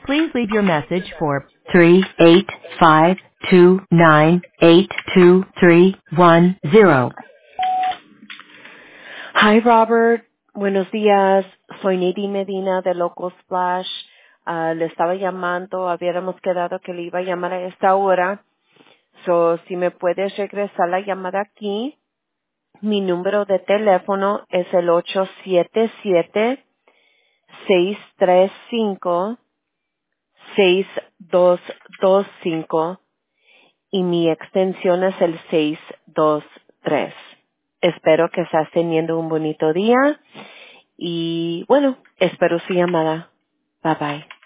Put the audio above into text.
Please leave your message for 385-298-2310. Hi, Robert. Buenos días. Soy Needy Medina de Local Splash. Le estaba llamando. Habíamos quedado que le iba a llamar a esta hora. So, si me puedes regresar la llamada aquí. Mi número de teléfono es el 877-635-6225 y mi extensión es el 623. Espero que estés teniendo un bonito día y bueno, espero su llamada. Bye bye.